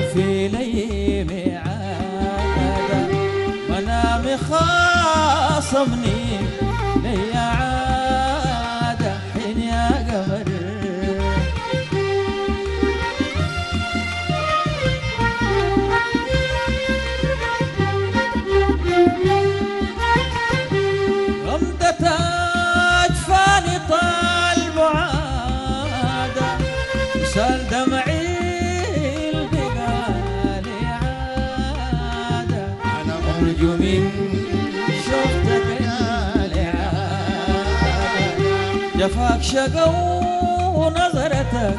في لي ميعاد منامي خاصمني لي عادة حين يا قمر غمضة أجفاني طال بعادة وسال دمعي البقالي عادة أنا أرجو من شوفتك يا لعادة جفاك شقا ونظرتك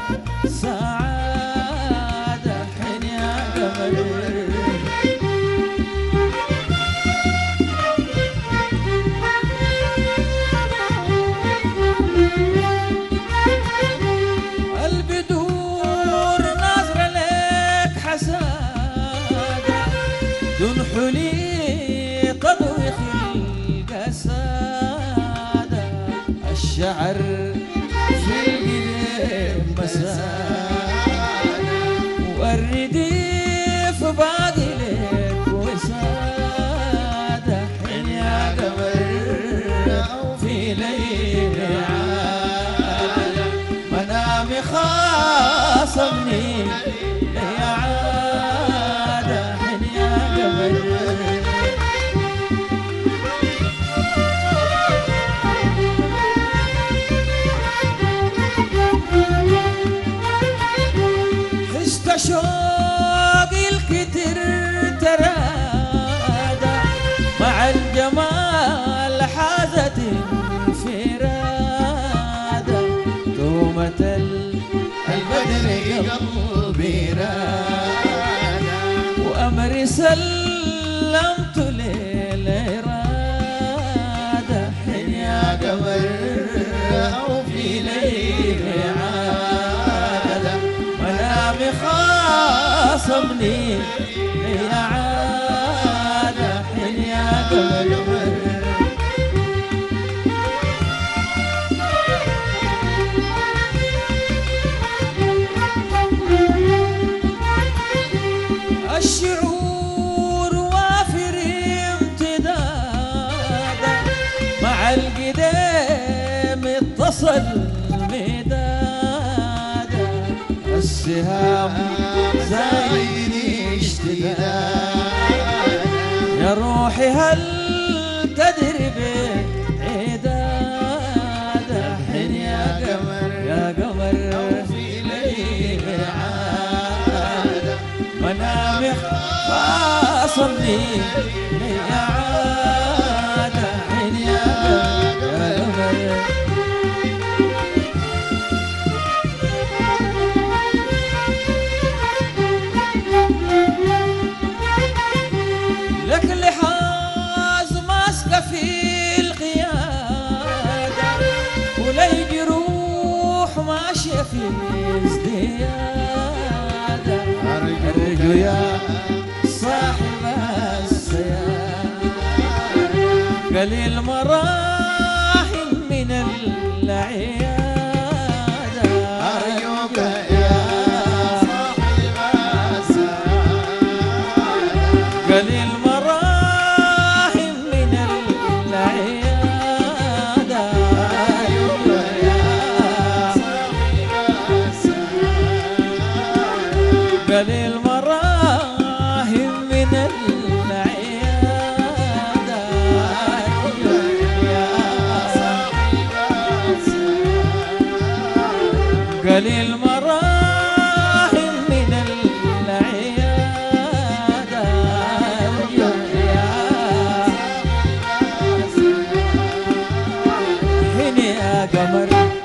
سعادة حين يا قمر حلي قضوي خلق سادة الشعر في القلب مسادة والرديف باقي لك وسادة حين يا قمر في ليل عادة منامي خاصمني لي عادة حين يا قمر شوقي الكتر ترادى مع الجمال حازت انفرادة تومة البدر قلبي رادى وأمري سلمت للإرادة حين يا قمر أو في ليل عادة منامي خاصمني لي عادة حين يا قمر الشعور وافر امتدادا مع القدام اتصل مدادا السهام زايني اشتداد يا روحي هل تدري بعدادة حين يا قمر يا قمر في ليل عادة منامي خاصمني لي عادة حين يا قمر لك لحاز ماسكة في القيادة ولي جروح ماشية في ازديادة أرجو يا صاحب السيادة قليل مراحم من العيادة أرجوك يا صاحب السيادة قليل مراحم من العيادة أرجوك يا صاحب السيادة قليل مراحم من العيادة قليل مراحم من العيادة حين يا قمر